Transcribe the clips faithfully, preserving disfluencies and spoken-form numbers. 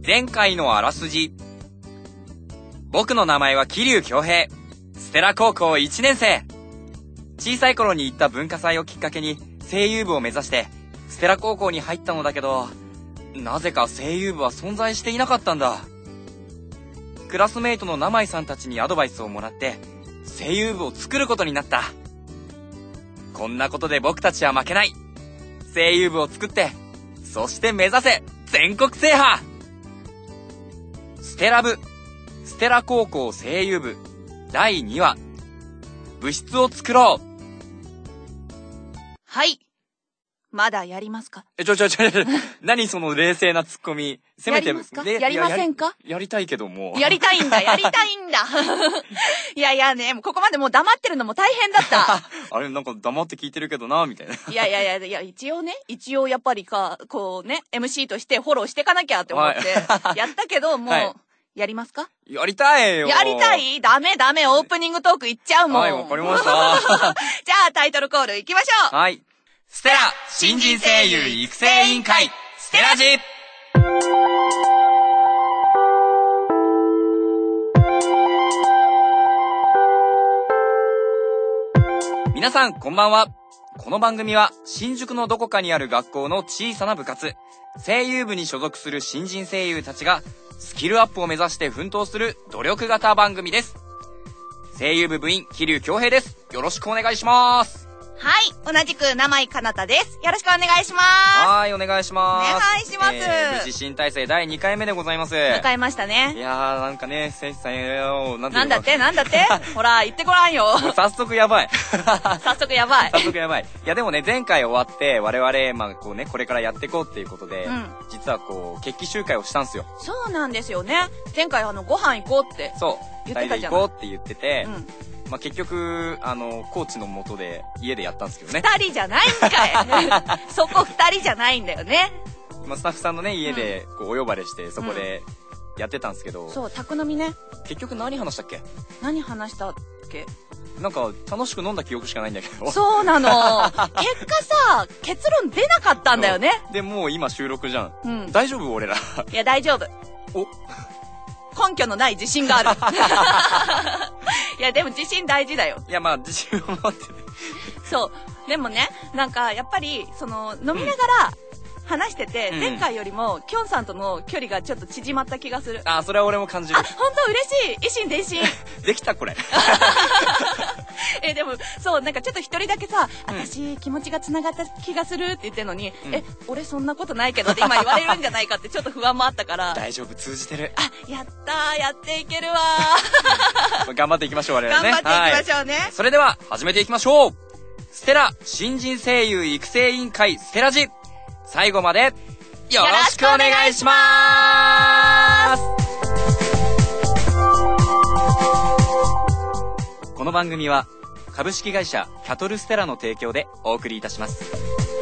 前回のあらすじ。僕の名前は桐生恭平。ステラ高校いちねん生。小さい頃に行った文化祭をきっかけに声優部を目指してステラ高校に入ったのだけど、なぜか声優部は存在していなかったんだ。クラスメイトの生井さんたちにアドバイスをもらって声優部を作ることになった。こんなことで僕たちは負けない。声優部を作って、そして目指せ全国制覇。ステラ部、ステラ高校声優部だいにわ、部室を作ろう。 はい。まだやりますか？ え、ちょちょちょ、何その冷静なツッコミ。せめて、 やりますか？やりませんか？ やり、やりたいけども。 やりたいんだ、やりたいんだ。いやいやね、ここまでもう黙ってるのも大変だった。 あれ、なんか黙って聞いてるけどな、みたいな。 いやいやいやいや、一応ね、一応やっぱりか、こうね、エムシー としてフォローしていかなきゃって思って、はい、やったけど、もう、はい、やりますか？ やりたいよ。 やりたい？ダメダメ、オープニングトークいっちゃうもん。 はい、わかりました。 じゃあタイトルコールいきましょう。 はい。ステラ新人声優育成委員会ステラジ。皆さんこんばんは。この番組は新宿のどこかにある学校の小さな部活、声優部に所属する新人声優たちがスキルアップを目指して奮闘する努力型番組です。声優部部員桐生恭平です。よろしくお願いします。 はい、同じく生井かなたです。よろしくお願いします。 はい、お願いします。 お願いします。 えー、無事新体制だいにかいめでございます。 迎えましたね。 いやー、なんかね、選手さんよ、 なんてなんだってなんだってほら、言ってごらんよ。 もう早速やばい。 早速やばい。 早速やばい。いやでもね、前回終わって、我々、まあこうね、これからやっていこうっていうことで、うん、実はこう、決起集会をしたんすよ。 そうなんですよね。前回あの、ご飯行こうって。そう。言ってたじゃん。 行こうって言ってて、うんまあ、結局、あの、コーチの下で、家でやったんですけどね。 二人じゃないんかい。そこ二人じゃないんだよね。 まあ、スタッフさんのね、家で、こう、お呼ばれして、そこで、やってたんですけど、うん。 そう、宅飲みね。 結局何話したっけ？ 何話したっけ？ なんか、楽しく飲んだ記憶しかないんだけど。 そうなの。結果さ、結論出なかったんだよね。 で、もう今収録じゃん。 うん。 大丈夫？俺ら。 いや、大丈夫。 お根拠のない自信がある。いや、でも自信大事だよ。 いや、まあ、自信を持ってね。 そう。でもね、なんか、やっぱり、その、飲みながら話してて、うん、前回よりも、きょんさんとの距離がちょっと縮まった気がする。 あ、それは俺も感じる。 あ、ほんと嬉しい。一心伝心。 できたこれ。 え、でも、そう、なんかちょっと一人だけさ、うん、私、気持ちが繋がった気がするって言ってんのに、うん、え、俺そんなことないけどって今言われるんじゃないかってちょっと不安もあったから。 大丈夫、通じてる。 あ、やったー、やっていけるわー。頑張っていきましょう、我々ね。 頑張っていきましょうね。 はい、それでは、始めていきましょう。ステラ、新人声優育成委員会ステラジ。最後まで、よろしくお願いしまーす。この番組は、株式会社キャトルステラの提供でお送りいたします。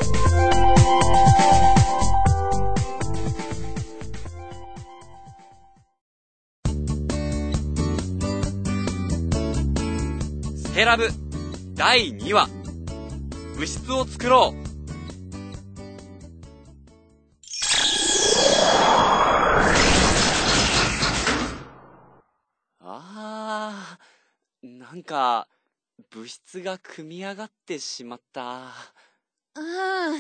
ステラ部だいにわ、部室を作ろう。あー、なんか部室が組み上がってしまった。 うん。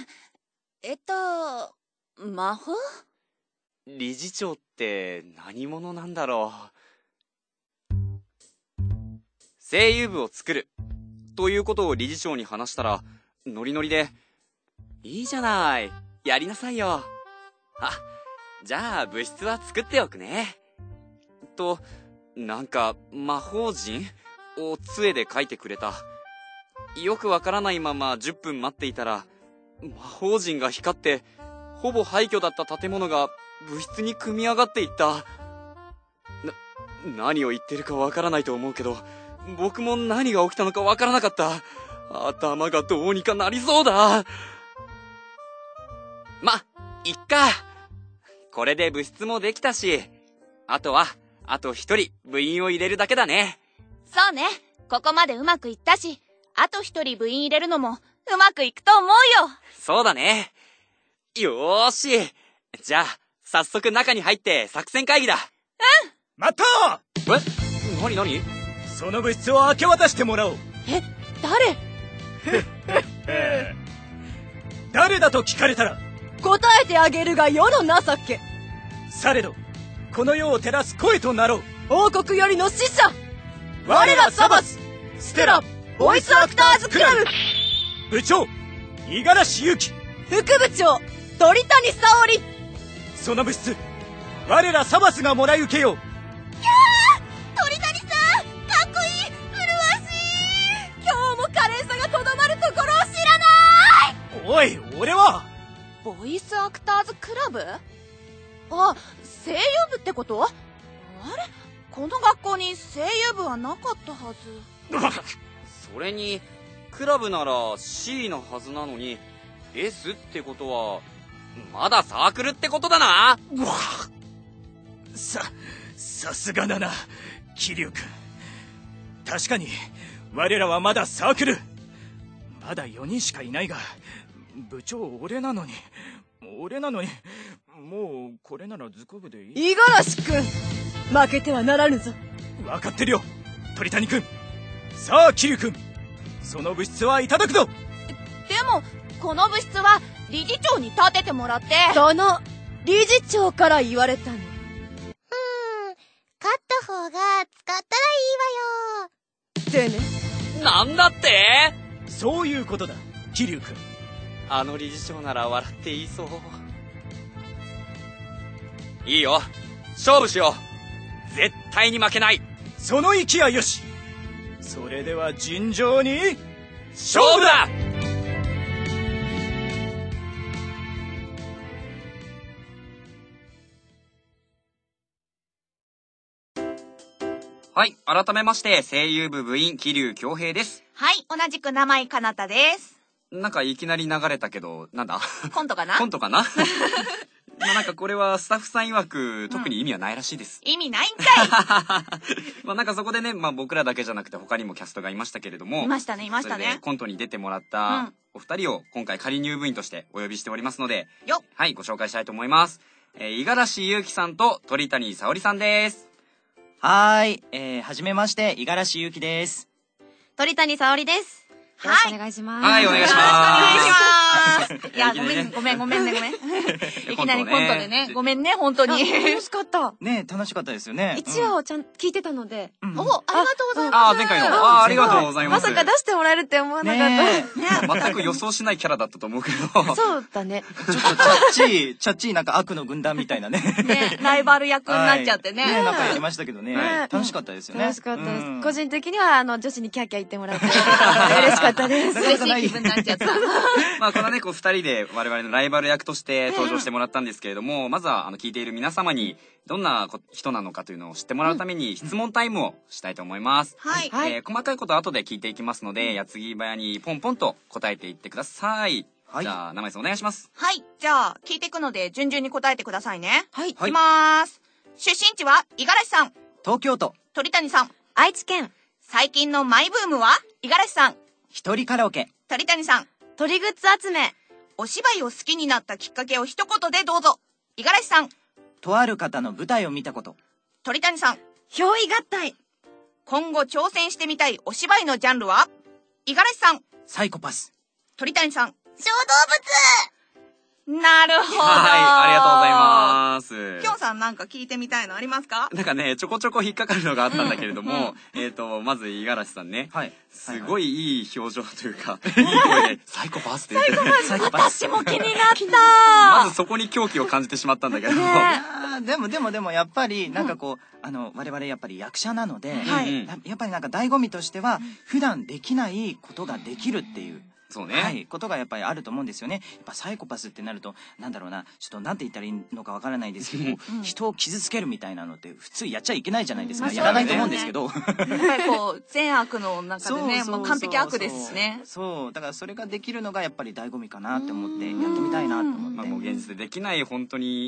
えっと、魔法？ 理事長って何者なんだろう。声優部を作るということを理事長に話したら、ノリノリで、いいじゃない、やりなさいよ。あ、じゃあ部室は作っておくね。と、なんか魔法陣を杖で書いてくれた。よくわからないままじゅっぷん待っていたら、魔法陣が光って、ほぼ廃墟だった建物が部室に組み上がっていった。な、何を言ってるかわからないと思うけど、僕も何が起きたのかわからなかった。頭がどうにかなりそうだ。ま、いっか。これで部室もできたし、あとは、あと一人部員を入れるだけだね。 そうね。ここまでうまくいったし、あと一人部員入れるのもうまくいくと思うよ。 そうだね。よーし。じゃあ、 早速中に入って作戦会議だ。 うん。 待ったー！え？なになに？ その物質を明け渡してもらおう。 え、誰？ 誰だと聞かれたら答えてあげるが世の情け。 されどこの世を照らす声となろう。 王国よりの使者、 我らサバスステラボイスアクターズクラブ部長五十嵐勇樹、 副部長鳥谷沙織。 その物質我らサバスがもらい受けよう。 きゃー、鳥谷さんかっこいい、麗しい。今日も華麗さがとどまるところを知らない。 おい、俺はボイスアクターズクラブ？あ、声優部ってこと？あれ、この学校に声優部はなかったはず。 それにクラブなら シー のはずなのに エス ってことはまだサークルってことだな。 うわさ、さすがだな桐生君。確かに我らはまだサークル。まだよにんしかいないが、部長俺なのに俺なのにもうこれならズコ部でいい。 五十嵐君、負けてはならぬぞ。 分かってるよ鳥谷君。さあ桐生君、その物質はいただくぞ。 でもこの物質は理事長に立ててもらって。その理事長から言われたの。うーん、 勝った方が使ったらいいわよ。 ってね。 なんだって？ そういうことだ桐生君。 あの理事長なら笑っていいそう。いいよ、勝負しよう。絶対に負けない。 その意気はよし。それでは尋常に勝負だ。はい、改めまして声優部部員桐生恭平です。 はい、同じく名前かなたです。 なんかいきなり流れたけど、なんだコントかなコントかなまあなんかこれはスタッフさん曰く特に意味はないらしいです。 うん、意味ないんかいまあなんかそこでね、まあ僕らだけじゃなくて他にもキャストがいましたけれども。 いましたね、いましたね。 それでコントに出てもらったお二人を今回仮入部員としてお呼びしておりますので、 よっ、 はい、ご紹介したいと思います。えー、五十嵐勇樹さんと鳥谷沙織さんです。 はーい、えー、はじめまして、五十嵐勇樹です。 鳥谷沙織です。よろしくお願いします。 はい、お願いします。 お願いします。いや、ごめん、ごめん、ごめんね、ごめん。いきなりコントでね、ごめんね、本当に。 楽しかった。 ね楽しかったですよね。 一話をちゃんと聞いてたので。 お、ありがとうございます。 あ、前回の。あ、ありがとうございます。 まさか出してもらえるって思わなかった。 全く予想しないキャラだったと思うけど。 そうだね。 ちょっとチャッチー、チャッチーなんか悪の軍団みたいなね。 ね、ライバル役になっちゃってね。 ね、なんかやりましたけどね。楽しかったですよね。 楽しかったです。個人的には、あの、女子にキャーキャー言ってもらって嬉しかったです。 嬉しい気分になっちゃった。 まあこのね、こう二人で我々のライバル役として登場してもらったんですけれども、まずはあの聞いている皆様にどんな人なのかというのを知ってもらうために質問タイムをしたいと思います。 はい。 えー、細かいことは後で聞いていきますので、矢継ぎ早にポンポンと答えていってください。はい。じゃあ、名前さんお願いします。 はい。じゃあ、聞いていくので順々に答えてくださいね。 はい。いきまーす。出身地は五十嵐さん。 東京都。 鳥谷さん。 愛知県。 最近のマイブームは五十嵐さん。 一人カラオケ。 鳥谷さん。 鳥グッズ集め。 お芝居を好きになったきっかけを一言でどうぞ。五十嵐さん。 とある方の舞台を見たこと。 鳥谷さん。 憑依合体。 今後挑戦してみたいお芝居のジャンルは五十嵐さん。 サイコパス。 鳥谷さん。 小動物。なるほど。 はい、ありがとうございます。 きょんさんなんか聞いてみたいのありますか？ なんかね、ちょこちょこ引っかかるのがあったんだけれども、うん、えっと、まず五十嵐さんね。はい。すごいいい表情というか、いい声で、サイコパスって言ってる。 サイコパス。私も気になった。 まずそこに狂気を感じてしまったんだけど。 でもでもでもやっぱり、なんかこう、あの、我々やっぱり役者なので、 はい、 やっぱりなんか醍醐味としては、普段できないことができるっていう。 そうね。 はい。ことがやっぱりあると思うんですよね。やっぱサイコパスってなると、なんだろうな、ちょっとなんて言ったらいいのかわからないですけど、うん、人を傷つけるみたいなのって普通やっちゃいけないじゃないですか。まあ、やらないと思うんですけど。やっぱりこう、善悪の中でね、もう完璧悪ですしね。 そう。だからそれができるのがやっぱり醍醐味かなって思って、やってみたいなと思って。 まあもう現実でできない本当に、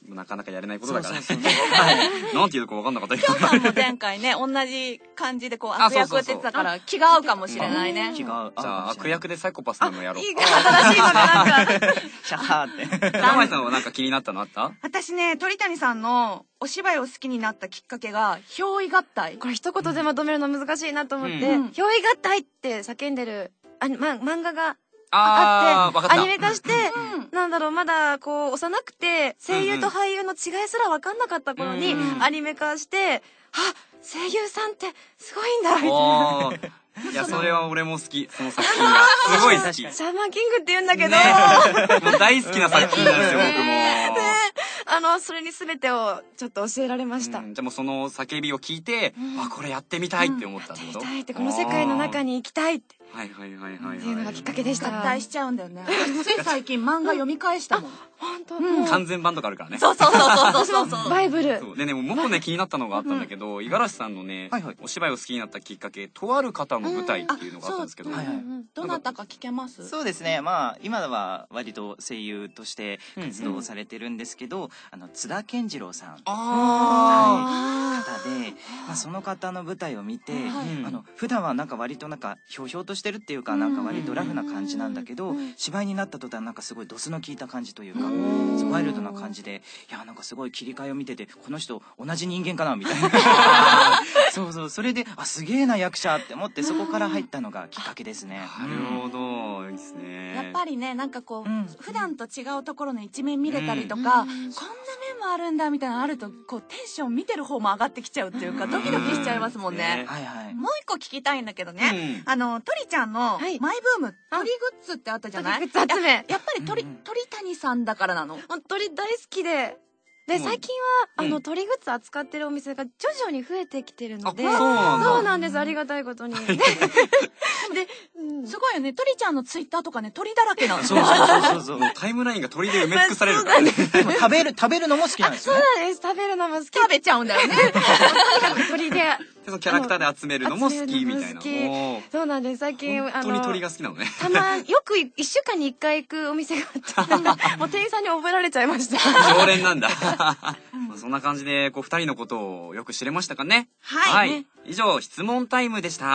なかなかやれないことだからね。 そうそうそうはいなんていうか分かんなかったけど。 きょうさんも前回ね、同じ感じでこう悪役って言ってたから気が合うかもしれないね。 気が合う。 じゃあ悪役でサイコパスなのやろう。 いいか、新しいのがなんか。 シャハーって。 玉井さんはなんか気になったのあった？ 私ね、鳥谷さんのお芝居を好きになったきっかけが、憑依合体。 これ一言でまとめるの難しいなと思って、 うん憑依合体って叫んでる、あま、漫画があー、わかった。 アニメ化して、なんだろう、まだこう幼くて声優と俳優の違いすら分かんなかった頃にうんアニメ化して、あ、声優さんってすごいんだみたいな。 おー。いや、それは俺も好き。その作品が。すごい好き。ね、 シャーマンキングって言うんだけど、 もう大好きな作品なんですよ、僕も。 あの、それに全てをちょっと教えられました。 うん、じゃあもうその叫びを聞いて、あ、これやってみたいって思ったってこと？ やってみたいって、この世界の中に行きたいって。 はいはいはいはい。 っていうのがきっかけでした。 合体しちゃうんだよね。つい最近漫画読み返したもん。 本当、 うん、 完全版とかあるからね。 そうそうそうそうそう。 バイブル。 そうでね、もうもっこね気になったのがあったんだけど、五十嵐さんのね、 はいはい、 お芝居を好きになったきっかけ、とある方の舞台っていうのがあったんですけど、 はいはい、 どなたか聞けます？ そうですね。まあ今は割と声優として活動されてるんですけど、うんうん、あの津田健次郎さん、 あー、はい、方で、まあその方の舞台を見て、はい、 うん、 あの普段はなんか割となんかひょうひょうとしてるっていうか、なんか割とラフな感じなんだけど、芝居になった途端なんかすごいドスの効いた感じというか、ワイルドな感じで、いやなんかすごい切り替えを見てて、この人同じ人間かなみたいなそうそう、それであすげえな役者って思って、そこから入ったのがきっかけですね。 なるほど、いいですね。 やっぱりね、なんかこう、 うん、 普段と違うところの一面見れたりとか、うん、こんな面もあるんだみたいなのあると、こうテンション見てる方も上がってきちゃうっていうか、ドキドキしちゃいますもんね。 はいはい。 もう一個聞きたいんだけどね、うん、あの鳥ちゃんのマイブーム、鳥グッズってあったじゃない？ 鳥グッズ集め。 やっぱり鳥、うん、鳥谷さんだからなの？ 鳥大好きで。で、最近は、あの、鳥グッズ扱ってるお店が徐々に増えてきてるので、そうなんです、ありがたいことに。で、 すごいよね、鳥ちゃんのツイッターとかね、鳥だらけなの。 そうそうそうそう。タイムラインが鳥で埋め尽くされるからね。 食べる、食べるのも好きなんですよね。 そうなんです、食べるのも好き。 食べちゃうんだよね。 鳥で。 そのキャラクターで集めるのも好きみたいな。 そうなんです、最近、 本当に鳥が好きなのね。 たま、よくいっしゅうかんにいっかい行くお店があって、もう店員さんに覚えられちゃいました。 常連なんだ。そんな感じで、こう、二人のことをよく知れましたかね。 はい。 はい。以上、質問タイムでした。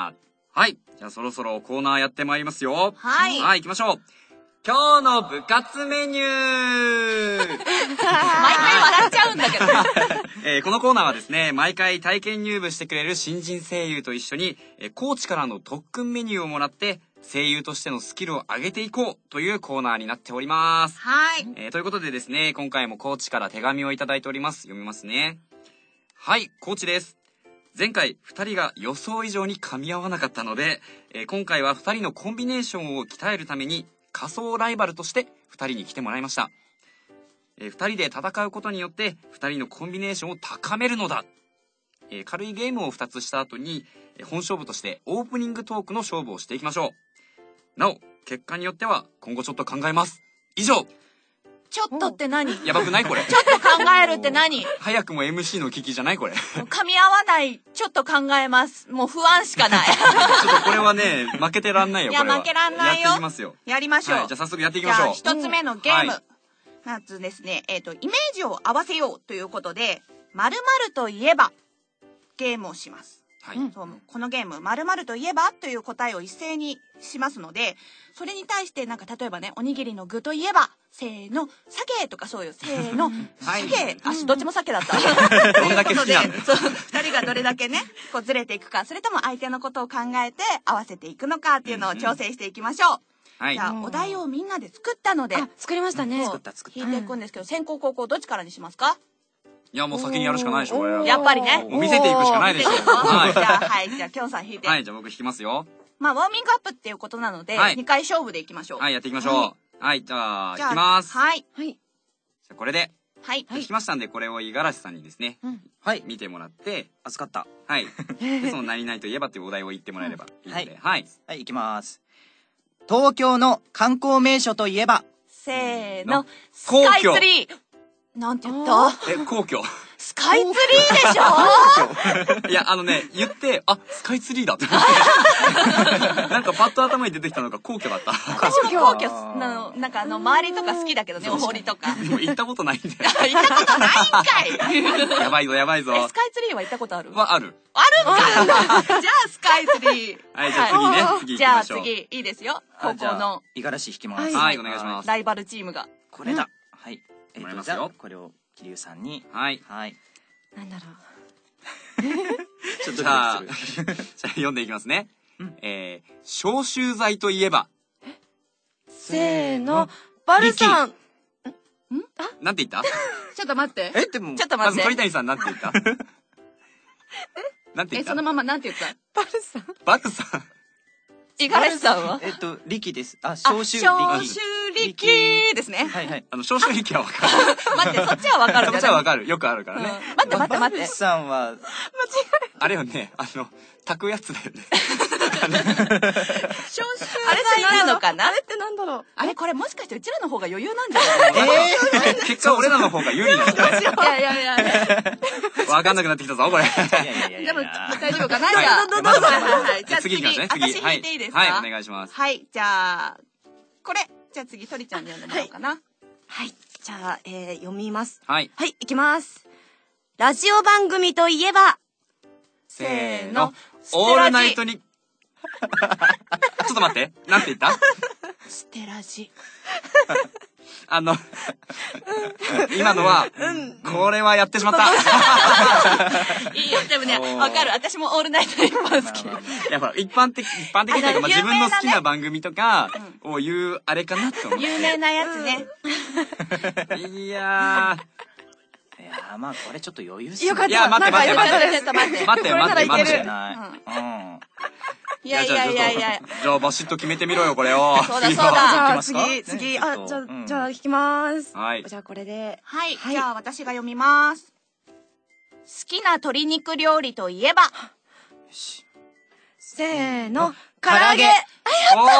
はい。じゃあそろそろコーナーやってまいりますよ。 はい。 はい、行きましょう。今日の部活メニュー毎回笑っちゃうんだけど、 えー、このコーナーはですね、毎回体験入部してくれる新人声優と一緒に、えー、コーチからの特訓メニューをもらって、声優としてのスキルを上げていこうというコーナーになっております。 はい。 えー、ということでですね、今回もコーチから手紙をいただいております。読みますね。はい、コーチです。前回ふたりが予想以上に噛み合わなかったので、えー、今回はふたりのコンビネーションを鍛えるために仮想ライバルとしてふたりに来てもらいました。えー、ふたりで戦うことによってふたりのコンビネーションを高めるのだ。えー、軽いゲームをふたつした後に、えー、本勝負としてオープニングトークの勝負をしていきましょう。なお、結果によっては今後ちょっと考えます。以上。 ちょっとって何？ やばくないこれ。 ちょっと考えるって何？ 早くも エムシー の危機じゃないこれ。 噛み合わない。ちょっと考えます。もう不安しかない。 ちょっとこれはね、負けてらんないよ。 いや、負けらんないよ。 やっていきますよ。 やりましょう。 はい、じゃあ早速やっていきましょう。 じゃあ一つ目のゲーム。 はい、 まずですね、えっと、イメージを合わせようということで、〇〇といえば、ゲームをします。はい、そうこのゲーム、〇〇といえばという答えを一斉にしますので、それに対してなんか例えばね、おにぎりの具といえば、せーの、鮭とかそうよ、せーの、鮭、はい、あ、どっちも鮭だった。 どんだけ好きなの？ そう、二人がどれだけね、こうずれていくか、それとも相手のことを考えて合わせていくのかっていうのを調整していきましょう。はい、じゃあ、お題をみんなで作ったので。 作りましたね。 作った作った。 引いていくんですけど、先攻後攻どっちからにしますか？ いや、もう先にやるしかないでしょ、これ。 やっぱりね。 もう見せていくしかないでしょ。 はい。じゃあ、はい。じゃあ、きょんさん引いて。 はい、じゃあ僕引きますよ。 まあ、ウォーミングアップっていうことなので、はい、にかい勝負でいきましょう。 はい、やっていきましょう。はい、じゃあ、いきます。 はい。 はい。 じゃあ、これで。 はい。 引きましたんで、これを五十嵐さんにですね、はい、見てもらって、 預かった。 はい。で、その何々といえばっていうお題を言ってもらえればいいので、はい。 はい、いきます。東京の観光名所といえば、 せーの、 皇居。 スカイツリー。なんて言った？ え、皇居。 ススカイツリーでしょいや、あのね、言って、あ、スカイツリーだって思って。なんかパッと頭に出てきたのが皇居だった。 私も皇居の、なんかあの、周りとか好きだけどね、お堀とか。 でも行ったことないんだよ。 行ったことないんかいやばいぞ、やばいぞ。 スカイツリーは行ったことあるは、ある。 あるんかじゃあスカイツリー。 はい、じゃあ次ね、次行きじゃあましょう。 次、いいですよ。高校の五十嵐引きます。 はい、お願いします。 ライバルチームが。 これだ。はい。えっと、 もらいますよ。 これを桐生さんに。 はい。 はい。 なんだろちょっとじゃあ、じゃあ読んでいきますね。えー、消臭剤といえば。 せーの、バルさん。 なんて言ったちょっと待って。 え、でも、 ちょっと待って。 まず鳥谷さんなんて言ったなんて言っえ、 たそのままなんて言ったバルさん。 バルさん。 五十嵐さんはえっと、力です。あ、消臭力。 消臭力ですね。 はいはい。 あの、消臭力はわかる。 待って、そっちはわかるそっちはわかる。よくあるからね。 待って待って待って。 バルさんは、 あれよね、あの、炊くやつだよね。 消臭剤なのかなあれってなんだろう。 あれこれもしかしてうちらの方が余裕なんじゃないえ結果俺らの方が有利なんだね。 いやいやいや。 わかんなくなってきたぞ、これ。 いやいやいやいでもや。 大丈夫かなじゃあ。 どうぞどうぞはいはいはい。じゃあ次、 次行きますね。次。 私引いていいですかはい、お願いします。 はい、じゃあ、これ。じゃあ次、とりちゃんに読んでもらおうかな。 はい。じゃあ、えー、読みます。 はい。 はい、いきます。ラジオ番組といえば、 せーの。オールナイトに。ちょっと待って。なんて言ったステラジ。 あの、今のは、これはやってしまった。 いいよ、でもね、わかる。私もオールナイトニッポン好き。 いや、ほら、一般的、一般的というか、まあ、自分の好きな番組とかを言う、あれかなって思う。 有名なやつね。 いやいやー、まあ、これちょっと余裕っすね。 よかった。 いや待って待ってなんかちょっと待って。 待って待って待って。 ない。 いやいやいやいや。 じゃあ、バシッと決めてみろよ、これを。 そうだそうだ。 じゃあますか次、次、 ねあ、じゃあ、 うんじゃあ引きます。 はいじゃあこれで。 はい、 はいじゃあ私が読みます。好きな鶏肉料理といえば、 せーの、唐唐揚げ揚げ。 おー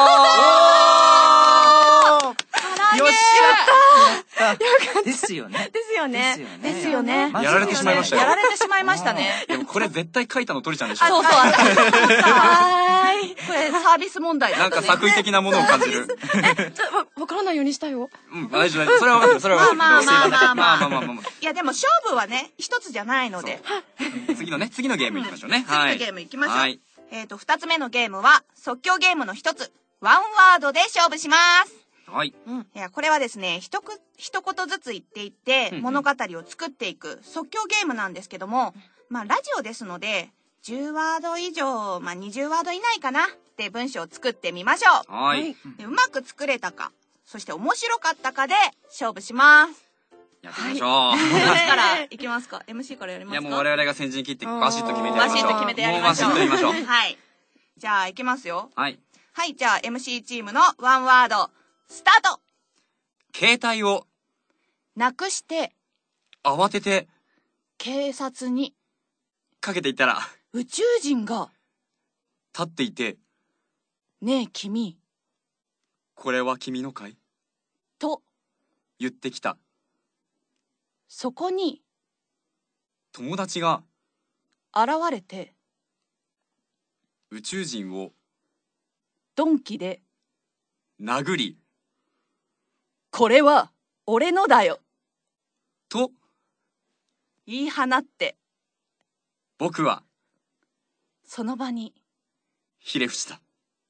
唐揚げよっしゃったですよね。 ですよね。 でですすよね。 マジやられてしまいましたよやられてしまいましたね。 でもこれ絶対書いたの鳥ちゃんでしょ。 そうそう、私もさ、 はーい。 これサービス問題だなんかったね。 作為的なものを感じる。 ちょわ、わからないようにしたよ。 うん、大丈夫、大丈夫。それは分かってる、それは分かってる。 まあまあまあまあまあまあまあまあ。 いやでも勝負はね、一つじゃないので。 次のね、次のゲーム行きましょうね。 次のゲーム行きましょう。 はい。 えっと、二つ目のゲームは、即興ゲームの一つ、ワンワードで勝負します。 はい。 いや、これはですね、一く、一言ずつ言っていって、 うんうん物語を作っていく即興ゲームなんですけども、まあ、ラジオですので、じゅうワード以上、まあ、にじゅうワード以内かなって文章を作ってみましょう。 はい。 でうまく作れたか、そして面白かったかで勝負します。 やってみましょう。 どっちからいきますか ?エムシー からやりますかいや、もう我々が先陣切ってバシッと決めてやりましょう。 バシッと決めてやりましょう。 もうバシッと言いましょう。 はい。じゃあ、いきますよ。 はい。 はい、じゃあ エムシー チームのワンワード、スタート。 携帯をなくして、 慌てて警察に、 かけていったら、 宇宙人が、 立っていて、 ねえ君、 これは君のかいと、 言ってきた。 そこに友達が現れて、 宇宙人を鈍器で、 殴り、 これは俺のだよ、 と、 言い放って、 僕はその場に、 ひれ伏した。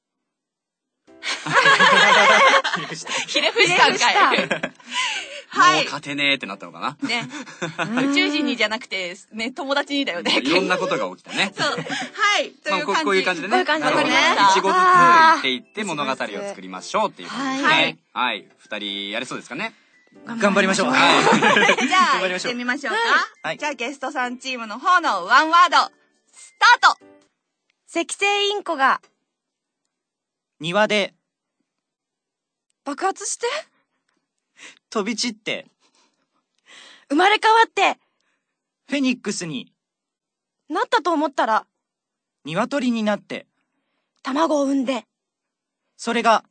ひれ伏したんかい。はもうい。 勝てねえってなったのかな。 ね。宇宙人にじゃなくて、ね、友達にだよね。 いろんなことが起きたね。 そう。はい。とまあ、 いう感じ。 こうこういう感じでね。 こういう感じでなるほどわかりました一語ずつ言っていって物語を作りましょうっていうことですはねい。 はい。二人やれそうですかね。 頑張りましょう。 はい。 じゃあ、 頑張りましょう行ってみましょうか。 はいじゃあ、ゲストさんチームの方のワンワード、スタート。 赤星インコが庭で爆発して、 飛び散って生まれ変わって、 フェニックスになったと思ったら、 鶏になって、 卵を産んで、 それが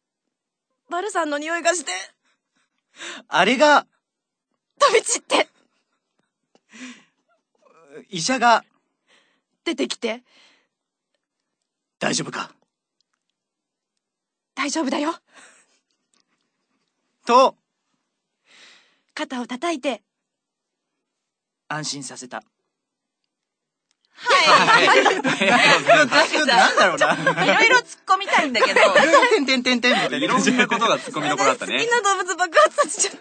バルさんの匂いがして、 あれが飛び散って、 医者が出てきて、 大丈夫か？ 大丈夫だよ。 と肩を叩いて、 安心させた。 はい。 なんだろうな。 いろいろ突っ込みたいんだけど。 てんてんてんてんみたいな。 いろんなことが突っ込みどころだったね。 好きな動物爆発させちゃった。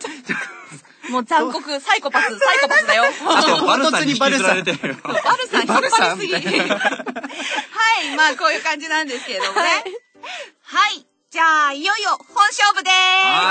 もう残酷、サイコパス、サイコパスだよ。 あと、バルさんに引きずられてるよ。 バルさん引っ張りすぎ。はい、まあこういう感じなんですけれどもね。はい。じゃあ、いよいよ本勝負でーす。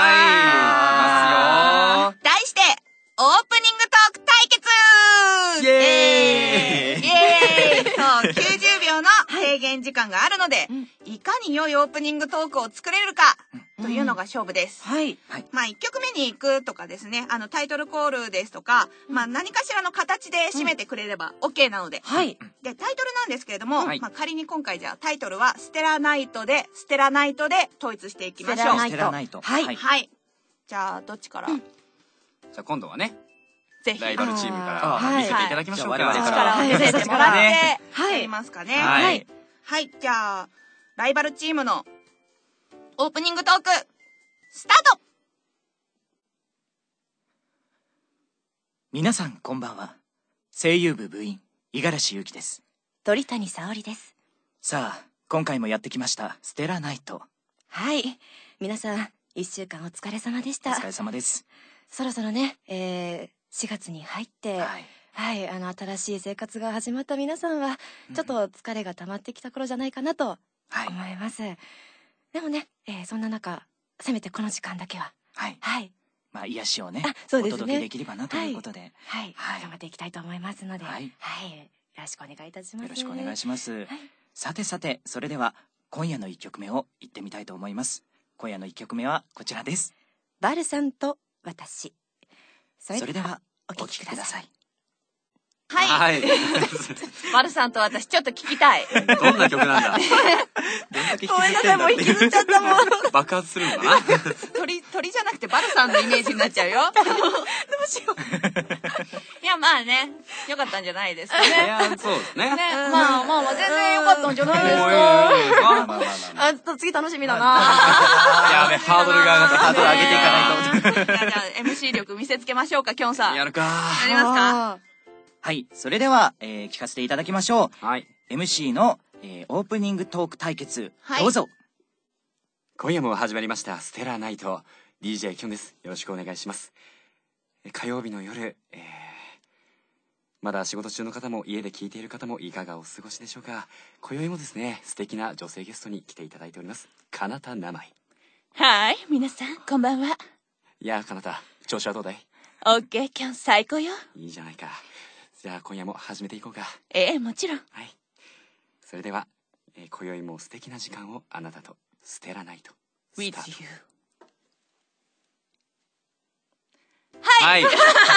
はい。いきますよ。 題して、オープニングトーク対決イエーイイエーイそう、きゅうじゅうびょうの制限時間があるので、いかに良いオープニングトークを作れるかというのが勝負です。 はい。 まあいっきょくめに行くとかですね、あのタイトルコールですとか、まあ何かしらの形で締めてくれれば OK なので。 はい。 で、タイトルなんですけれども、 はいまあ仮に今回じゃあタイトルはステラナイトで、ステラナイトで統一していきましょう。 ステラナイト。 はいはい。じゃあ、どっちから、 じゃあ今度はね、 ぜひ。 ライバルチームかあーら見せていただきましょうか。 はいじゃあ我々 力を見せてもらって、 はいやりますかね。 はいはい。はい。じゃあ、ライバルチームのオープニングトーク、スタート。 皆さんこんばんは。声優部部員、五十嵐ゆきです。 鳥谷沙織です。 さあ、今回もやってきました、ステラナイト。 はい。皆さん、一週間お疲れ様でした。 お疲れ様です。 そろそろね、えー、しがつに入って、 はい。 はい、あの、新しい生活が始まった皆さんは、ちょっと疲れが溜まってきた頃じゃないかなとはい。 思います。でもね、えーそんな中、せめてこの時間だけは、 はい。 はい、 まあ、癒しをね、 あそうですねお届けできればなということで、 はい、 はい頑張っていきたいと思いますので、 ははいい、はい、よろしくお願いいたします。 よろしくお願いしします。さてさて、それでは、今夜のいっきょくめを行ってみたいと思います。今夜のいっきょくめはこちらです。 バルさんと私。 それでは、 お聞きください。 はい。 はい。 マルさんと私ちょっと聞きたい。 どんな曲なんだ。 どんだけ引きごめんなさい、 ずってんだってもう引きずっちゃったもん。 爆発するのかな。 鳥、鳥じゃなくてバルさんのイメージになっちゃうよ。どうしよう。いや、まあね、よかったんじゃないですかいね。 や、そうですね。 ね、まあまあまあ、全然よかったんじゃないですか。 おいおいおいまあまあまあまあ。 あ、ちょっと次楽しみだな。 やべ、ハードルが上がった。 ハードル上げていかないと。 じゃあ、じゃあ エムシー 力見せつけましょうか、きょんさん。ややるか。 りますか？ あはい、それでは、えー聞かせていただきましょう。 はい。 エムシー の、えーオープニングトーク対決、 はいどうぞ。 今夜も始まりましたステラナイト ディージェー キョンです。よろしくお願いします。え火曜日の夜、えーまだ仕事中の方も家で聞いている方もいかがお過ごしでしょうか。今宵もですね、素敵な女性ゲストに来ていただいております。かなたなまい。 はい、皆さん、こんばんは。 いやー、かなた、調子はどうだい？ オッケー、きょん最高よ。 いいじゃないか。じゃあ今夜も始めていこうか。 ええ、もちろん。 はい。それでは、えー今宵も素敵な時間をあなたとステラナイト。ス with タート you。 はい。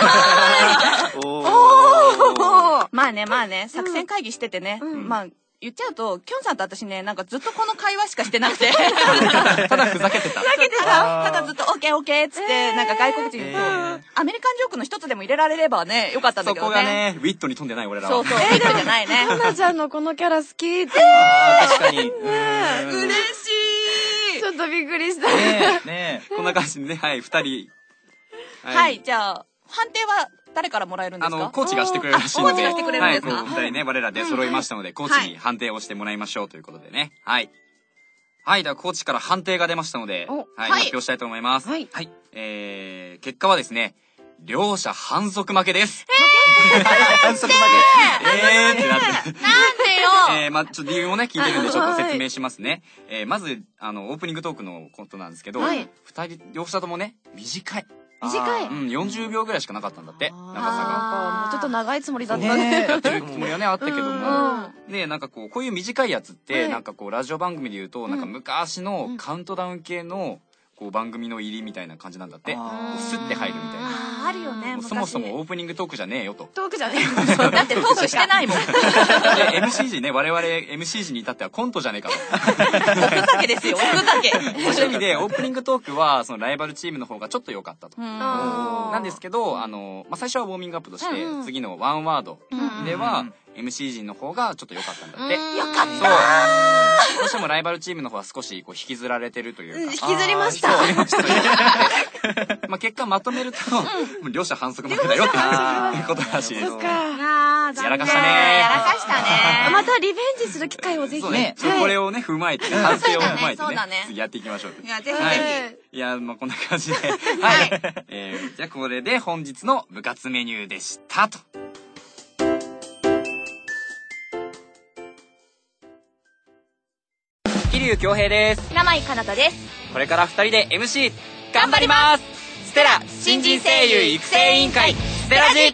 おー。 まあね、まあね、作戦会議しててね、 うんまあ、言っちゃうと、きょんさんと私ね、なんかずっとこの会話しかしてなくて。 ただふざけてた。 ふざけてた。ただずっとオッケーオッケーっつって、なんか外国人と、 えーアメリカンジョークの一つでも入れられればね、よかったんだそけどね。 こがね、ウィットに飛んでない俺らは。 そうそう、えー、じゃないね。 かなちゃんのこのキャラ好きって。 あー確かに。うーん嬉しい。 ちょっとびっくりした。 ねえ、ねこんな感じでね、はい、二人。 はい、じゃあ、判定は誰からもらえるんですか？ あの、コーチがしてくれるらしいので。 あコーチがしてくれるんですかはい、こう二人ね、我らで揃いましたので、コーチに判定をしてもらいましょうということでね。はい。はい、ではコーチから判定が出ましたので、 おはい、 はい発表したいと思います。 はい。 はい。 えー、結果はですね、両者反則負けです。 反則負えーってなってる。 なんでよえー、まあ、ちょっと理由もね、聞いてるんでちょっと説明しますね。えー、まず、あの、オープニングトークのことなんですけど、 はい二人、両者ともね、短い。 短い。 あーうん、よんじゅうびょうぐらいしかなかったんだって、長さが。 なんか、もうちょっと長いつもりだったねね。 やってるつもりはね、あったけども。 うん。 で、なんかこう、こういう短いやつって、 はいなんかこう、ラジオ番組で言うと、なんか昔のうんカウントダウン系のこう番組の入りみたいな感じなんだって。こうスッて入るみたいな。 あーあるよね。 そもそもオープニングトークじゃねえよと。 トークじゃねえよ。 だってトークしてないもん。 エムシー 時ね、我々 エムシー 時に至ってはコントじゃねえかと。 奥酒ですよ、奥酒。 そういう意味でオープニングトークはそのライバルチームの方がちょっと良かったと。なんですけど、あの、まあ、最初はウォーミングアップとして、うんうん、次のワンワードでは、うんうん、エムシー 陣の方がちょっと良かったんだって。 よかったー。 そう。どうしてもライバルチームの方は少しこう引きずられてるというか。 引きずりました。 まあ結果まとめると、うん、両者反則負けだよっていうことらしいです。 そっか。 やらかしたね。 やらかしたね。 またリベンジする機会をぜひね。 これをね、踏まえて、反省を踏まえてね、次やっていきましょう。 いや、ぜひぜひ。いや、まあこんな感じで。はい。えー、じゃあこれで本日の部活メニューでしたと。桐生恭平です。 名前かなたです。 これからふたりで エムシー 頑張ります。ステラ新人声優育成委員会ステラジ。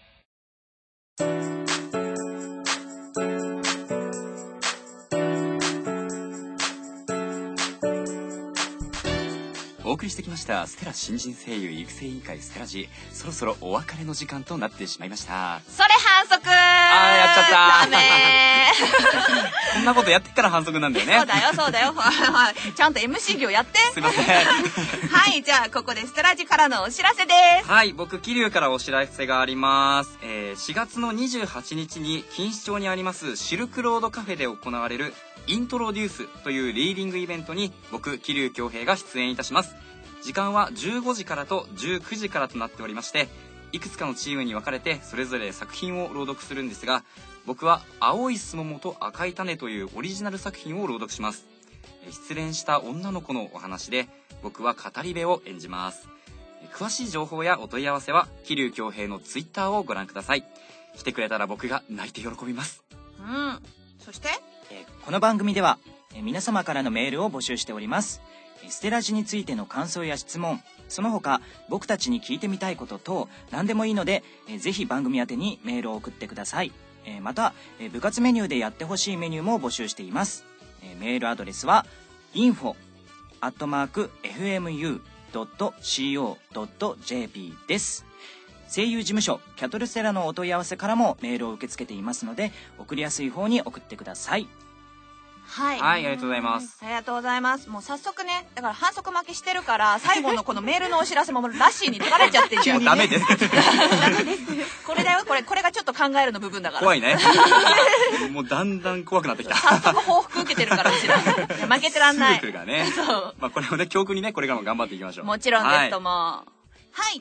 お送りしてきましたステラ新人声優育成委員会ステラジ、そろそろお別れの時間となってしまいました。 それ反則ー。 あー、やっちゃったー。 ダメー。こんなことやってから反則なんだよね。 そうだよそうだよ。ちゃんと エムシー 業やって。 すいません。 はい、じゃあここでステラジからのお知らせです。 はい、僕桐生からお知らせがあります。えー、しがつのにじゅうはちにちに錦糸町にありますシルクロードカフェで行われるイントロデュースというリーディングイベントに僕桐生恭平が出演いたします。時間はじゅうごじからとじゅうくじからとなっておりまして、いくつかのチームに分かれてそれぞれ作品を朗読するんですが、僕は青いすももと赤い種というオリジナル作品を朗読します。失恋した女の子のお話で、僕は語り部を演じます。詳しい情報やお問い合わせは桐生恭平のツイッターをご覧ください。来てくれたら僕が泣いて喜びます。 うん。そして、 えー、この番組では、えー、皆様からのメールを募集しております。ステラジについての感想や質問、その他僕たちに聞いてみたいこと等何でもいいので、えー、ぜひ番組宛てにメールを送ってください。えー、また、えー、部活メニューでやってほしいメニューも募集しています。えー、メールアドレスは インフォ アットマーク エフエムユー ドット シーオー ドット ジェーピー です。声優事務所キャトルステラのお問い合わせからもメールを受け付けていますので、送りやすい方に送ってください。 はい、 はい、ありがとうございます。 ありがとうございます。もう早速ね、だから反則負けしてるから、最後のこのメールのお知らせもラッシーに取られちゃってるじゃん。 ダメです。 ダメです。これだよ、これ、これがちょっと考えるの部分だから。 怖いね。もうだんだん怖くなってきた。 早速報復受けてるから、うちら。負けてらんない。 すぐ来るからね。 そう。 まあこれをね、教訓にね、これからも頑張っていきましょう。 もちろんですとも。はい、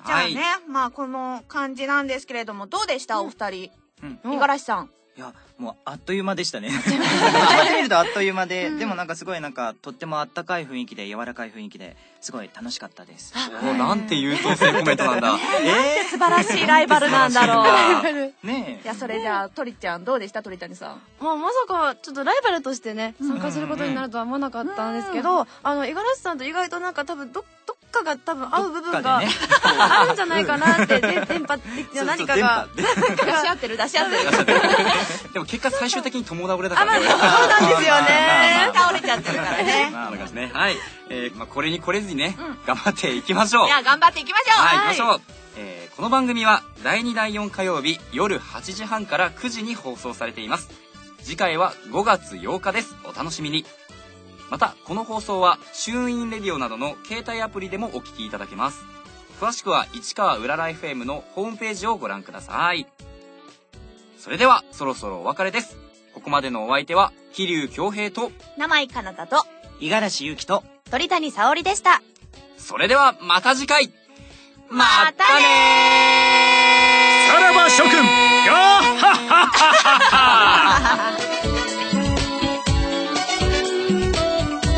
じゃあね、 はい、 まあこの感じなんですけれども、どうでした、お二人。 うん。 五十嵐さん。 いや、もうあっという間でしたね。始めるとあっという間で、うん、でもなんかすごいなんかとってもあったかい雰囲気で柔らかい雰囲気ですごい楽しかったです。 お、なんて優等生コメントなんだ。 えー、素晴らしいライバルなんだろう。 ねえ。 いや、それじゃあ、とりちゃんどうでした、鳥谷さん。 まあ、まさか、ちょっとライバルとしてね、参加することになるとは思わなかったんですけど、あの、五十嵐さんと意外となんか多分、ど、どっかが多分合う部分が、ね、あるんじゃないかなって、で、電波的な何かが。 出し合ってる、出し合ってる。 でも結果最終的に友倒れだからね。 そうなんですよね。倒れちゃってるからね。 まあ、なんかね。はい。えー、まあ、これにこれずにね、頑張っていきましょう。 いや、頑張っていきましょう。 はい、行きましょう。えー、この番組はだいにだいよん火曜日夜はちじはんからくじに放送されています。次回はごがつようかです。お楽しみに。またこの放送はチューンインレディオなどの携帯アプリでもお聞きいただけます。詳しくは市川うらら エフエム のホームページをご覧ください。それではそろそろお別れです。ここまでのお相手は桐生恭平と名前かなたと五十嵐ゆうきと鳥谷沙織でした。 それではまた次回。 またねー。 さらば諸君、ガーハッハッハッハ。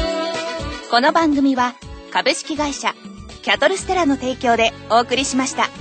この番組は株式会社キャトルステラの提供でお送りしました。